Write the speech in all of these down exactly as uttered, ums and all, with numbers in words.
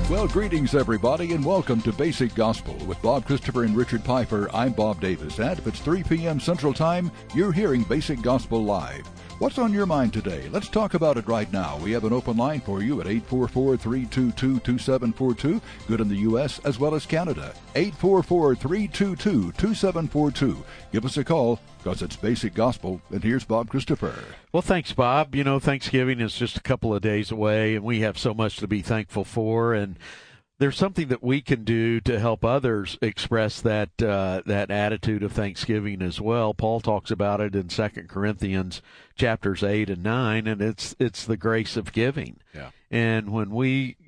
Well, greetings, everybody, and welcome to Basic Gospel with Bob Christopher and Richard Piper. I'm Bob Davis, and if it's three p.m. Central Time, you're hearing Basic Gospel Live. What's on your mind today? Let's talk about it right now. We have an open line for you at eight four four, three two two, two seven four two, good in the U S as well as Canada. eight four four, three two two, two seven four two. Give us a call, because it's Basic Gospel, and here's Bob Christopher. Well, thanks, Bob. You know, Thanksgiving is just a couple of days away, and we have so much to be thankful for, and there's something that we can do to help others express that uh, that attitude of thanksgiving as well. Paul talks about it in Second Corinthians chapters eight and nine, and it's it's the grace of giving. Yeah. And when we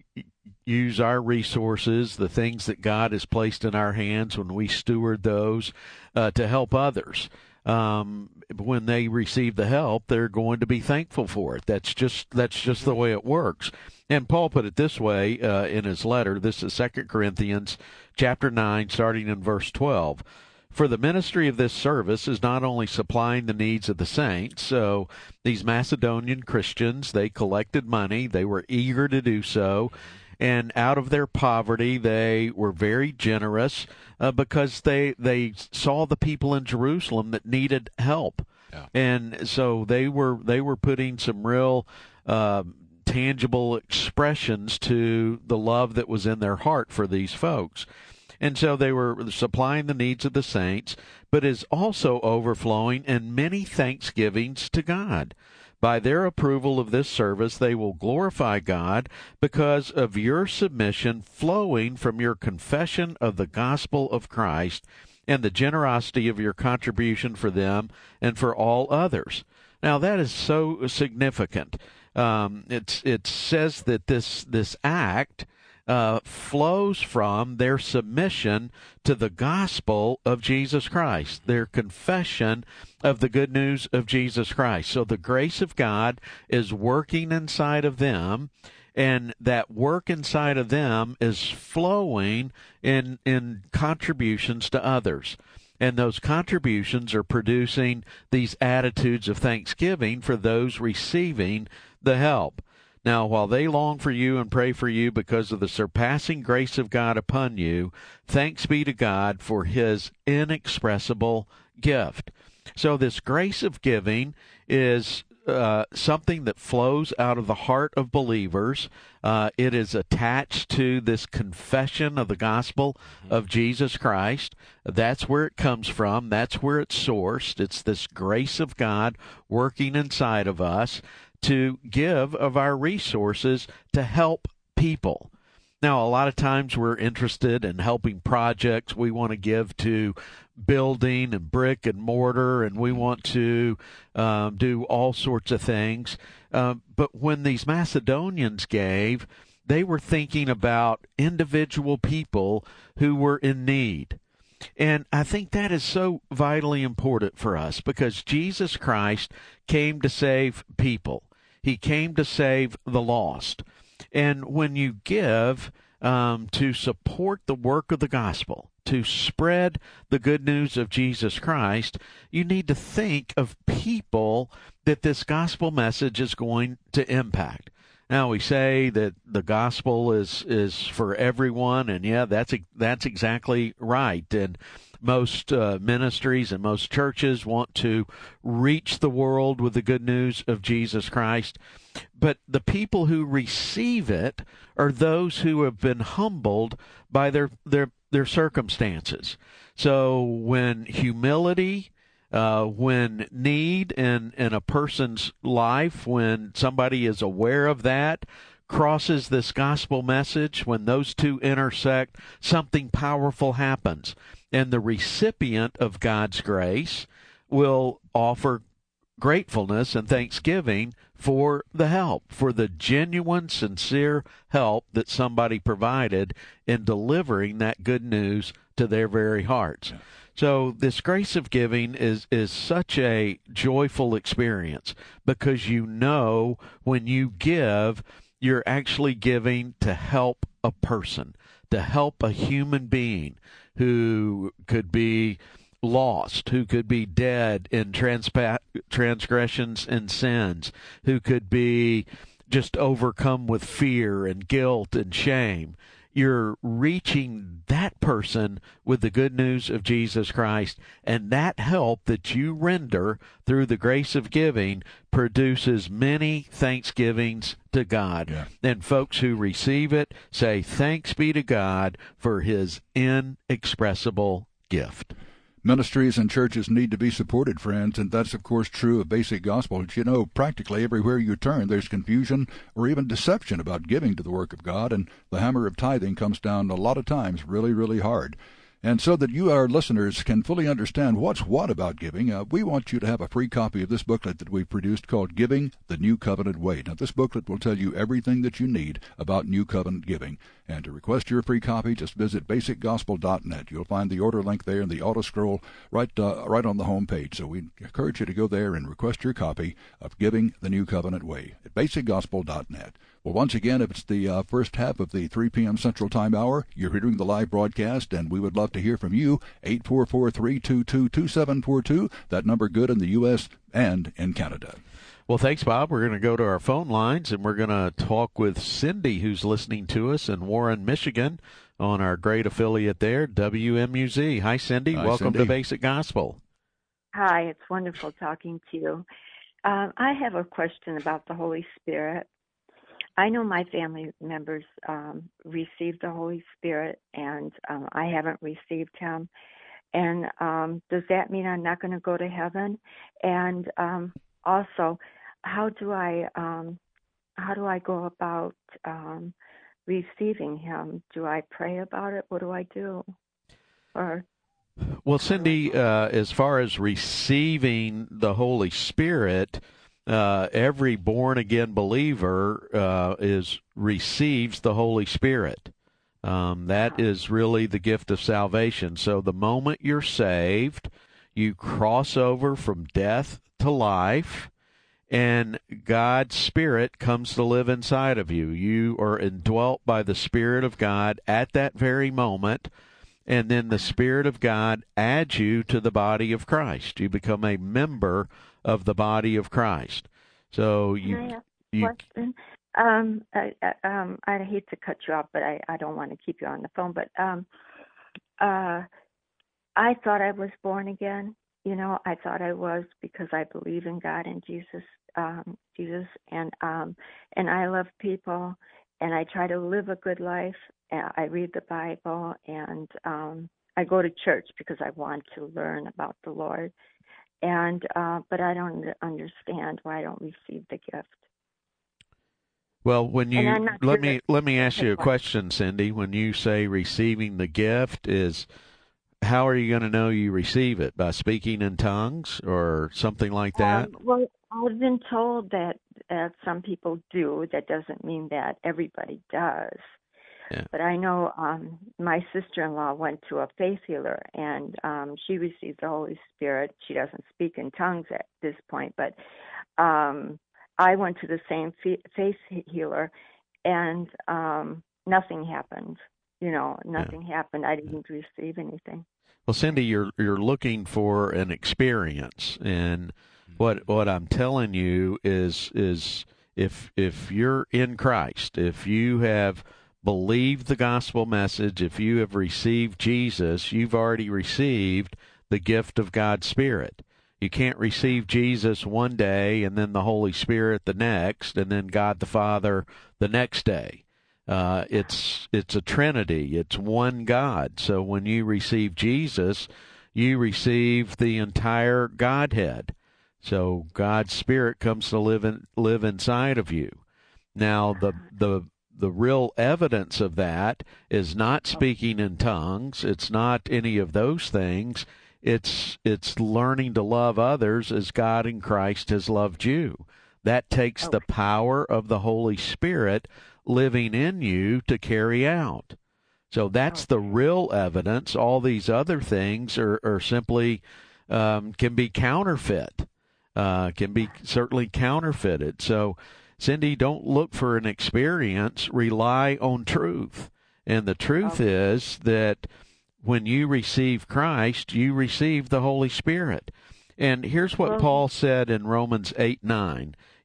use our resources, the things that God has placed in our hands, when we steward those uh, to help others, um, when they receive the help, they're going to be thankful for it. That's just that's just the way it works. And Paul put it this way uh, in his letter. This is Second Corinthians chapter nine, starting in verse twelve. For the ministry of this service is not only supplying the needs of the saints. So these Macedonian Christians, they collected money. They were eager to do so. And out of their poverty, they were very generous uh, because they they saw the people in Jerusalem that needed help. Yeah. And so they were they were putting some real uh, tangible expressions to the love that was in their heart for these folks. And so they were supplying the needs of the saints, but is also overflowing in many thanksgivings to God. By their approval of this service, they will glorify God because of your submission flowing from your confession of the gospel of Christ and the generosity of your contribution for them and for all others. Now, that is so significant. Um, it's, it says that this, this act uh, flows from their submission to the gospel of Jesus Christ, their confession of the good news of Jesus Christ. So the grace of God is working inside of them, and that work inside of them is flowing in in contributions to others. And those contributions are producing these attitudes of thanksgiving for those receiving the help. Now, while they long for you and pray for you because of the surpassing grace of God upon you, thanks be to God for his inexpressible gift. So this grace of giving is uh, something that flows out of the heart of believers. Uh, it is attached to this confession of the gospel of Jesus Christ. That's where it comes from. That's where it's sourced. It's this grace of God working inside of us to give of our resources to help people. Now, a lot of times we're interested in helping projects. We want to give to building and brick and mortar, and we want to um, do all sorts of things. Um, but when these Macedonians gave, they were thinking about individual people who were in need. And I think that is so vitally important for us because Jesus Christ came to save people. He came to save the lost. And when you give um, to support the work of the gospel, to spread the good news of Jesus Christ, you need to think of people that this gospel message is going to impact. Now, we say that the gospel is, is for everyone, and yeah, that's that's exactly right. And most uh, ministries and most churches want to reach the world with the good news of Jesus Christ. But the people who receive it are those who have been humbled by their their, their circumstances. So when humility, uh, when need in, in a person's life, when somebody is aware of that, crosses this gospel message, when those two intersect, something powerful happens. And the recipient of God's grace will offer gratefulness and thanksgiving for the help, for the genuine, sincere help that somebody provided in delivering that good news to their very hearts. Yeah. So this grace of giving is, is such a joyful experience because you know when you give, you're actually giving to help a person, to help a human being who could be lost, who could be dead in transpa- transgressions and sins, who could be just overcome with fear and guilt and shame. You're reaching that person with the good news of Jesus Christ, and that help that you render through the grace of giving produces many thanksgivings to God. Yeah. And folks who receive it say, thanks be to God for his inexpressible gift. Ministries and churches need to be supported, friends, and that's, of course, true of Basic Gospel. You know, practically everywhere you turn, there's confusion or even deception about giving to the work of God, and the hammer of tithing comes down a lot of times really, really hard. And so that you, our listeners, can fully understand what's what about giving, uh, we want you to have a free copy of this booklet that we've produced called Giving the New Covenant Way. Now, this booklet will tell you everything that you need about New Covenant giving. And to request your free copy, just visit basic gospel dot net. You'll find the order link there in the auto scroll right, uh, right on the home page. So we encourage you to go there and request your copy of Giving the New Covenant Way at basic gospel dot net. Well, once again, if it's the uh, first half of the three p.m. Central Time Hour, you're hearing the live broadcast, and we would love to hear from you. eight four four, three two two, two seven four two, that number good in the U S and in Canada. Well, thanks, Bob. We're going to go to our phone lines, and we're going to talk with Cindy, who's listening to us in Warren, Michigan, on our great affiliate there, W M U Z. Hi, Cindy. Hi, Welcome Cindy. to Basic Gospel. Hi, it's wonderful talking to you. Um, I have a question about the Holy Spirit. I know my family members um, received the Holy Spirit, and um, I haven't received him. And um, does that mean I'm not going to go to heaven? And um, also, how do I um, how do I go about um, receiving him? Do I pray about it? What do I do? Or Well, Cindy, uh, as far as receiving the Holy Spirit, uh, every born-again believer uh, is receives the Holy Spirit. Um, that is really the gift of salvation. So the moment you're saved, you cross over from death to life, and God's Spirit comes to live inside of you. You are indwelt by the Spirit of God at that very moment, and then the Spirit of God adds you to the body of Christ. You become a member of the body of Christ. So you, Can I ask a you question? Um, I, I- um, I hate to cut you off, but I, I don't want to keep you on the phone. But um, uh, I thought I was born again. You know, I thought I was because I believe in God and Jesus, um, Jesus, and um, and I love people, and I try to live a good life. And I read the Bible, and um, I go to church because I want to learn about the Lord. And uh, but I don't understand why I don't receive the gift. Well, when you And I'm not let sure me that- let me ask you a Okay. question, Cindy. When you say receiving the gift, is how are you going to know you receive it? By speaking in tongues or something like that? Um, well, I've been told that uh, some people do. That doesn't mean that everybody does. Yeah. But I know um, my sister-in-law went to a faith healer, and um, she received the Holy Spirit. She doesn't speak in tongues at this point, but um, I went to the same fe- faith healer, and um, nothing happened. You know, nothing yeah. happened. I didn't receive anything. Well, Cindy, you're you're looking for an experience, and what what I'm telling you is is if if you're in Christ, if you have believed the gospel message, if you have received Jesus, you've already received the gift of God's Spirit. You can't receive Jesus one day and then the Holy Spirit the next, and then God the Father the next day. Uh, it's it's a Trinity. It's one God. So when you receive Jesus, you receive the entire Godhead. So God's Spirit comes to live in, live inside of you. Now the the the real evidence of that is not speaking in tongues. It's not any of those things. It's it's learning to love others as God in Christ has loved you. That takes okay. the power of the Holy Spirit living in you to carry out. So that's okay. the real evidence. All these other things are, are simply um, can be counterfeit, uh, can be certainly counterfeited. So, Cindy, don't look for an experience. Rely on truth. And the truth okay. is that when you receive Christ, you receive the Holy Spirit. And here's what well, Paul said in Romans eight nine.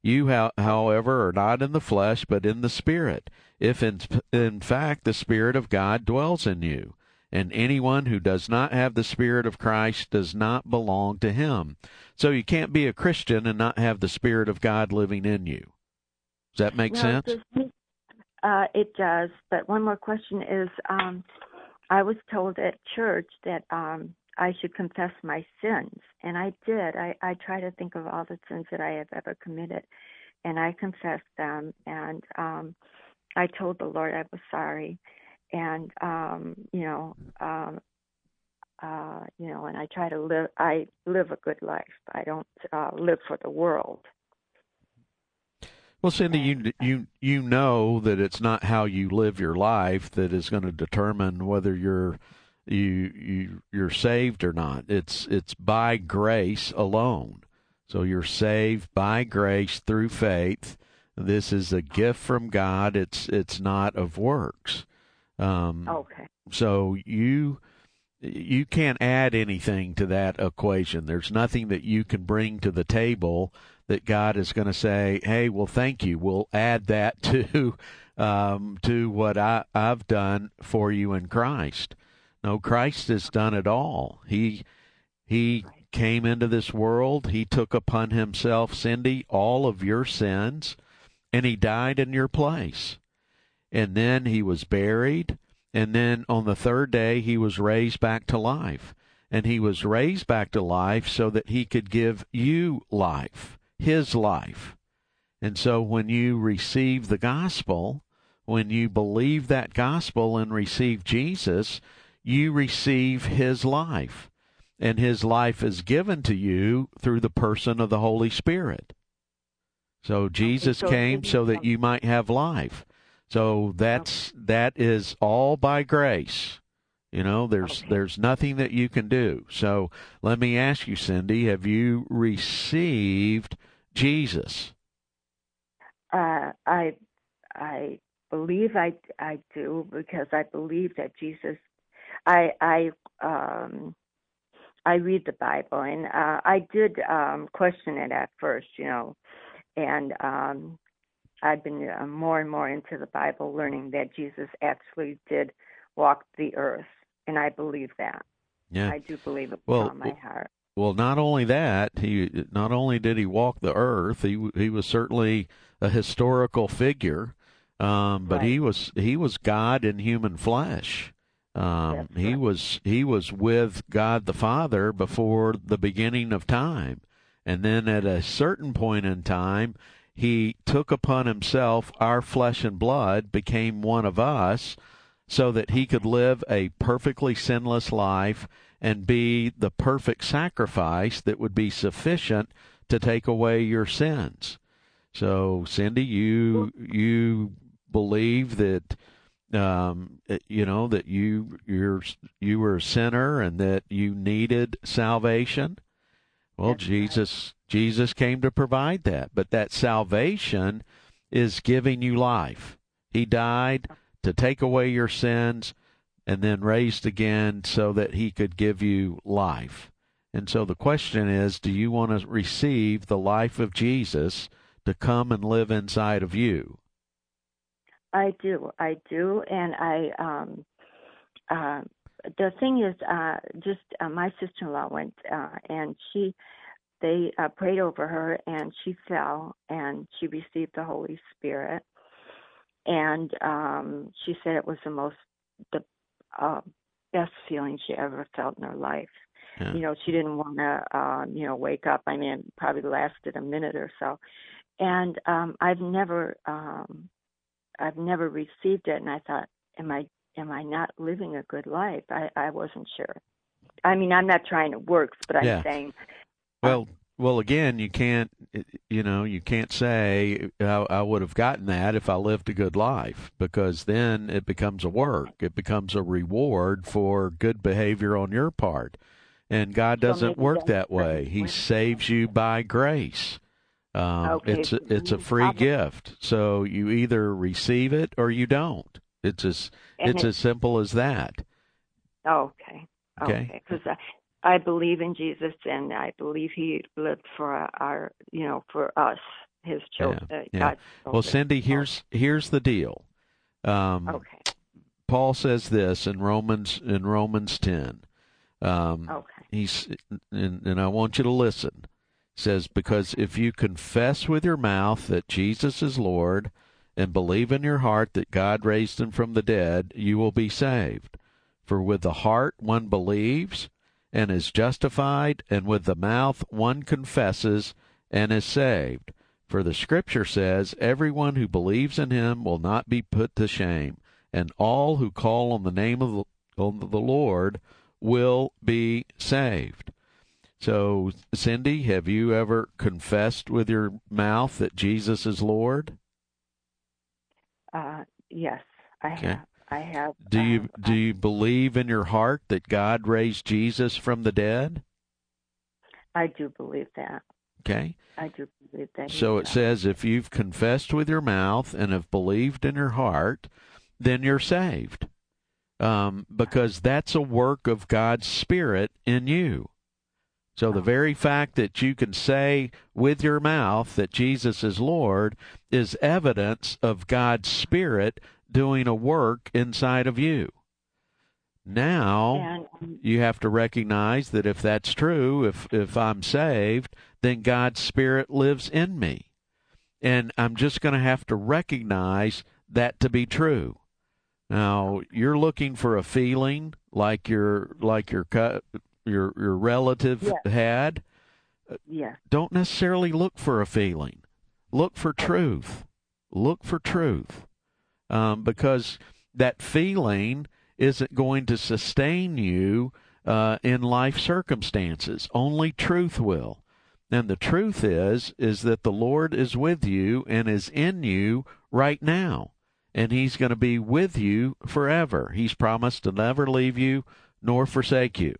You, how, however, are not in the flesh, but in the Spirit, if in, in fact the Spirit of God dwells in you. And anyone who does not have the Spirit of Christ does not belong to him. So you can't be a Christian and not have the Spirit of God living in you. Does that make no, sense? Does, uh, it does. But one more question is, um, I was told at church that um, I should confess my sins. And I did. I, I try to think of all the sins that I have ever committed. And I confessed them. And um, I told the Lord I was sorry. And, um, you know, um, uh, you know, and I try to live, I live a good life. I don't uh, live for the world. Well, Cindy, you you you know that it's not how you live your life that is going to determine whether you're you you you're saved or not. It's it's by grace alone. So you're saved by grace through faith. This is a gift from God. It's it's not of works. Um, okay. So you you can't add anything to that equation. There's nothing that you can bring to the table that God is going to say, hey, well, thank you. We'll add that to um, to what I, I've done for you in Christ. No, Christ has done it all. He he came into this world. He took upon himself, Cindy, all of your sins, and he died in your place. And then he was buried, and then on the third day he was raised back to life. And he was raised back to life so that he could give you life, his life. And so when you receive the gospel, when you believe that gospel and receive Jesus, you receive his life. And his life is given to you through the person of the Holy Spirit. So Jesus okay, so came so that you might have life. So that's okay. That is all by grace. You know, there's okay. there's nothing that you can do. So let me ask you, Cindy, have you received Jesus? Uh, I I believe I, I do, because I believe that Jesus. I I um I read the Bible, and uh, I did um, question it at first, you know, and um, I've been uh, more and more into the Bible, learning that Jesus actually did walk the earth, and I believe that. Yeah, I do believe it with well, all my heart. Well, not only that, he not only did he walk the earth, he he was certainly a historical figure, um, but right. he was he was God in human flesh. Um, he right. was he was with God the Father before the beginning of time, and then at a certain point in time, he took upon himself our flesh and blood, became one of us, so that he could live a perfectly sinless life and be the perfect sacrifice that would be sufficient to take away your sins. So, Cindy, you you believe that um, you know that you you're you were a sinner and that you needed salvation. Well, That's Jesus right. Jesus came to provide that, but that salvation is giving you life. He died to take away your sins, and then raised again so that he could give you life. And so the question is, do you want to receive the life of Jesus to come and live inside of you? I do. I do. And I, um, uh, the thing is, uh, just uh, my sister-in-law went, uh, and she, they uh, prayed over her, and she fell, and she received the Holy Spirit. And um, she said it was the most, the uh, best feeling she ever felt in her life. Yeah. You know, she didn't want to, um, you know, wake up. I mean, it probably lasted a minute or so. And um, I've never, um, I've never received it. And I thought, am I, am I not living a good life? I, I wasn't sure. I mean, I'm not trying to work, but I'm yeah. saying. Well, well, again, you can't, you know, you can't say I, I would have gotten that if I lived a good life, because then it becomes a work. It becomes a reward for good behavior on your part. And God doesn't so work that way. He saves you by grace. Um, okay. It's a, it's a free I'll, gift. So you either receive it or you don't. It's as it's it, as simple as that. Okay. Okay. Because okay. I believe in Jesus, and I believe He lived for our, you know, for us. his children. Yeah, uh, yeah. God's Well, children. Cindy, here's here's the deal. Um, Okay. Paul says this in Romans in Romans ten. Um, Okay. He's and, and I want you to listen. He says, because if you confess with your mouth that Jesus is Lord and believe in your heart that God raised him from the dead, you will be saved. For with the heart one believes and is justified, and with the mouth one confesses and is saved. For the Scripture says, everyone who believes in him will not be put to shame, and all who call on the name of the, of the Lord will be saved. So, Cindy, have you ever confessed with your mouth that Jesus is Lord? Uh, yes, I Okay. have. I have. Do you um, do you believe in your heart that God raised Jesus from the dead? I do believe that. Okay. I do believe that. So he's, it uh, says if you've confessed with your mouth and have believed in your heart, then you're saved. Um, because that's a work of God's Spirit in you. So the very fact that you can say with your mouth that Jesus is Lord is evidence of God's Spirit doing a work inside of you. Now, and, you have to recognize that if that's true, if, if I'm saved, then God's Spirit lives in me. And I'm just going to have to recognize that to be true. Now, you're looking for a feeling like your like your your your relative yes. had. Yes. Don't necessarily look for a feeling. Look for truth. Look for truth. Um, because that feeling isn't going to sustain you uh, in life circumstances. Only truth will. And the truth is, is that the Lord is with you and is in you right now. And he's going to be with you forever. He's promised to never leave you nor forsake you.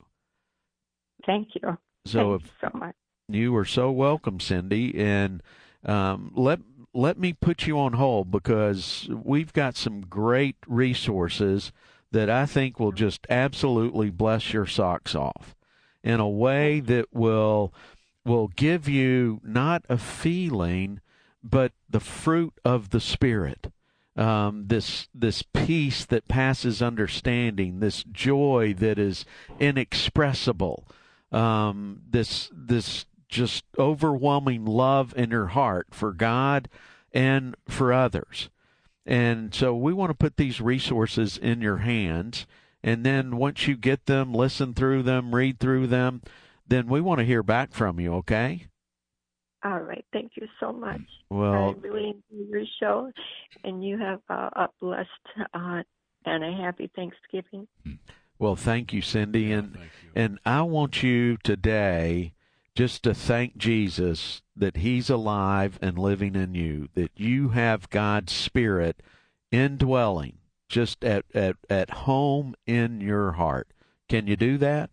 Thank you. So Thank you so much. You are so welcome, Cindy. And um, let let me put you on hold because we've got some great resources that I think will just absolutely bless your socks off in a way that will will give you not a feeling, but the fruit of the Spirit. Um, this this peace that passes understanding, this joy that is inexpressible, um, this this just overwhelming love in your heart for God and for others. And so we want to put these resources in your hands, and then once you get them, listen through them, read through them, then we want to hear back from you, okay? All right. Thank you so much. Well, I really enjoy your show, and you have uh, a blessed uh, and a happy Thanksgiving. Well, thank you, Cindy. Yeah, and thank you. and I want you today just to thank Jesus that he's alive and living in you, that you have God's Spirit indwelling just at, at, at home in your heart. Can you do that?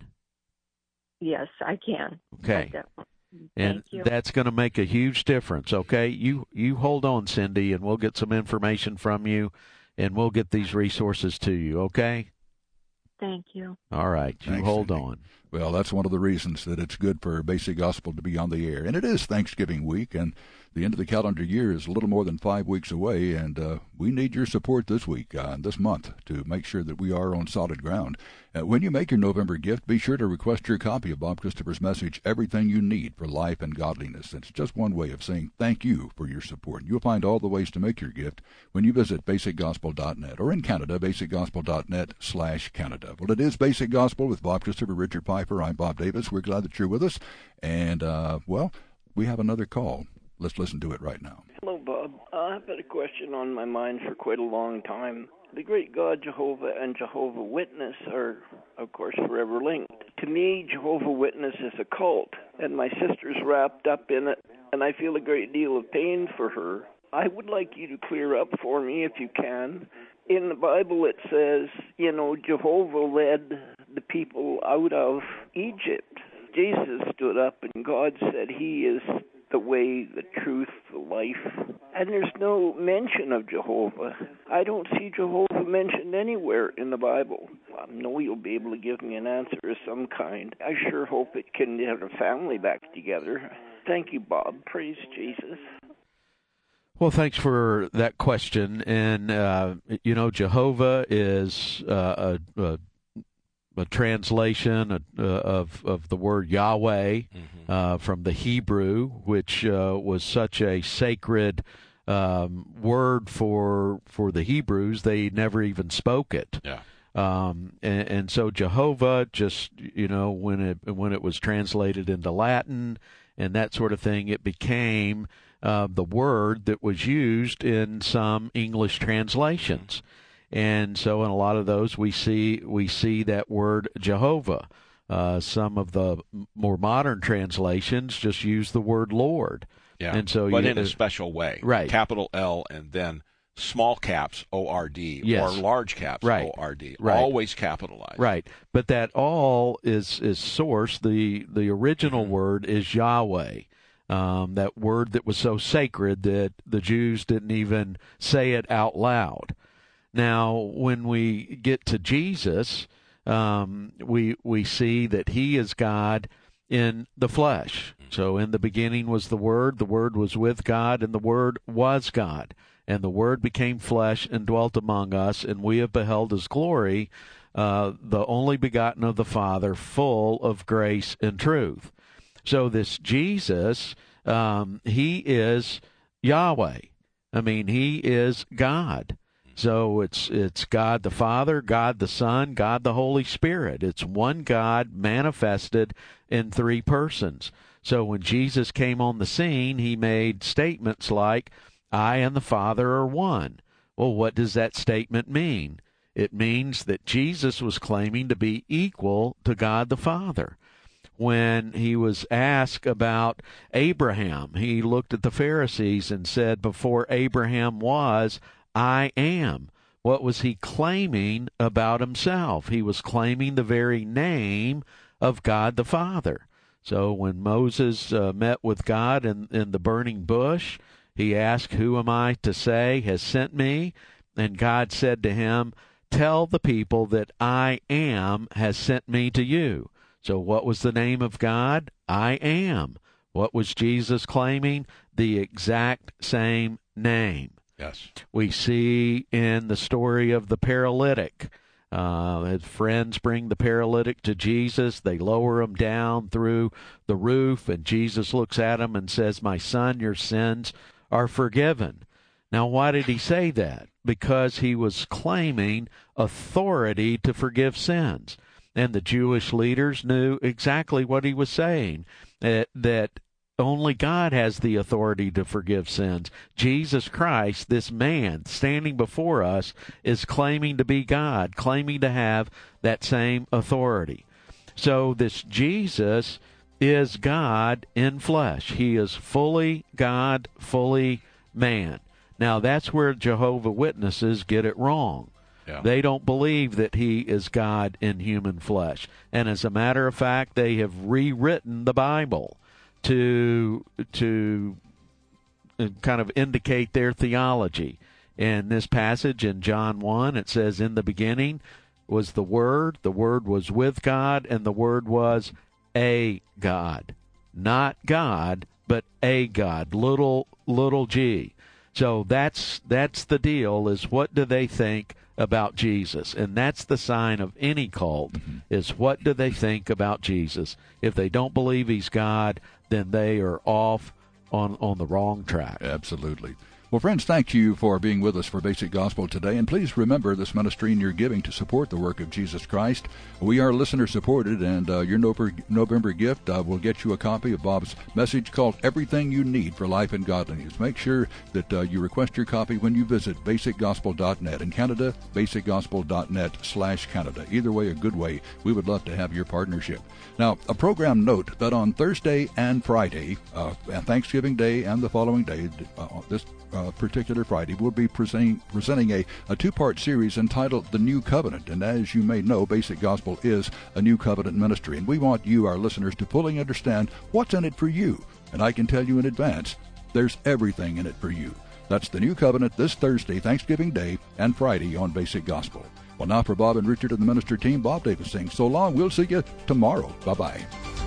Yes, I can. Okay. I definitely. And Thank you. that's going to make a huge difference, okay? You you hold on, Cindy, and we'll get some information from you, and we'll get these resources to you, okay? Thank you. All right, you Thanks, hold Cindy. on. Well, that's one of the reasons that it's good for Basic Gospel to be on the air. And it is Thanksgiving week, and the end of the calendar year is a little more than five weeks away, and uh, we need your support this week uh, and this month to make sure that we are on solid ground. Uh, when you make your November gift, be sure to request your copy of Bob Christopher's message, Everything You Need for Life and Godliness. It's just one way of saying thank you for your support. You'll find all the ways to make your gift when you visit basic gospel dot net, or in Canada, basic gospel dot net slash Canada. Well, it is Basic Gospel with Bob Christopher, Richard Piper. I'm Bob Davis. We're glad that you're with us. And, uh, well, we have another call. Let's listen to it right now. Hello, Bob. Uh, I've had a question on my mind for quite a long time. The great God Jehovah and Jehovah Witness are, of course, forever linked. To me, Jehovah Witness is a cult, and my sister's wrapped up in it, and I feel a great deal of pain for her. I would like you to clear up for me, if you can. In the Bible it says, you know, Jehovah led the people out of Egypt. Jesus stood up and God said he is the way, the truth, the life. And there's no mention of Jehovah. I don't see Jehovah mentioned anywhere in the Bible. I know you'll be able to give me an answer of some kind. I sure hope it can get a family back together. Thank you, Bob. Praise Jesus. Well, thanks for that question. And, uh, you know, Jehovah is uh, a, a, a translation of, uh, of, of the word Yahweh mm-hmm. uh, from the Hebrew, which uh, was such a sacred um, word for for the Hebrews, they never even spoke it. Yeah. Um, and, and so Jehovah, just, you know, when it when it was translated into Latin and that sort of thing, it became Uh, the word that was used in some English translations. And so in a lot of those we see we see that word Jehovah. Uh, some of the more modern translations just use the word Lord. Yeah, and so but you, in a special way. Right. Capital L and then small caps O R D yes. or large caps right. O R D. Right. Always capitalized. Right. But that all is, is source. The, the original mm-hmm. word is Yahweh. Um, that word that was so sacred that the Jews didn't even say it out loud. Now, when we get to Jesus, um, we we see that he is God in the flesh. So in the beginning was the Word, the Word was with God, and the Word was God. And the Word became flesh and dwelt among us, and we have beheld his glory, uh, the only begotten of the Father, full of grace and truth. So this Jesus, um, he is Yahweh. I mean, he is God. So it's it's God the Father, God the Son, God the Holy Spirit. It's one God manifested in three persons. So when Jesus came on the scene, he made statements like, I and the Father are one. Well, what does that statement mean? It means that Jesus was claiming to be equal to God the Father. When he was asked about Abraham, he looked at the Pharisees and said, before Abraham was, I am. What was he claiming about himself? He was claiming the very name of God the Father. So when Moses uh, met with God in, in the burning bush, he asked, who am I to say has sent me? And God said to him, tell the people that I am has sent me to you. So what was the name of God? I am. What was Jesus claiming? The exact same name. Yes. We see in the story of the paralytic, uh, his friends bring the paralytic to Jesus. They lower him down through the roof, and Jesus looks at him and says, my son, your sins are forgiven. Now, why did he say that? Because he was claiming authority to forgive sins. And the Jewish leaders knew exactly what he was saying, that, that only God has the authority to forgive sins. Jesus Christ, this man standing before us, is claiming to be God, claiming to have that same authority. So this Jesus is God in flesh. He is fully God, fully man. Now, that's where Jehovah's Witnesses get it wrong. Yeah. They don't believe that he is God in human flesh. And as a matter of fact, they have rewritten the Bible to to kind of indicate their theology. In this passage in John one, it says, in the beginning was the Word, the Word was with God, and the Word was a God. Not God, but a God, little, little g. So that's that's the deal, is what do they think about Jesus? And that's the sign of any cult, mm-hmm. is what do they think about Jesus? If they don't believe he's God, then they are off on, on the wrong track. Absolutely. Well, friends, thank you for being with us for Basic Gospel today. And please remember this ministry and your giving to support the work of Jesus Christ. We are listener-supported, and uh, your November gift uh, will get you a copy of Bob's message called Everything You Need for Life and Godliness. Make sure that uh, you request your copy when you visit basic gospel dot net. In Canada, basic gospel dot net slash Canada. Either way, a good way. We would love to have your partnership. Now, a program note that on Thursday and Friday, uh, Thanksgiving Day and the following day, uh, this Uh, particular Friday, we'll be presenting, presenting a, a two-part series entitled The New Covenant. And as you may know, Basic Gospel is a New Covenant ministry, and we want you, our listeners, to fully understand what's in it for you. And I can tell you in advance, there's everything in it for you. That's The New Covenant this Thursday, Thanksgiving Day, and Friday on Basic Gospel. Well, now for Bob and Richard and the minister team, Bob Davis saying so long. We'll see you tomorrow. Bye-bye.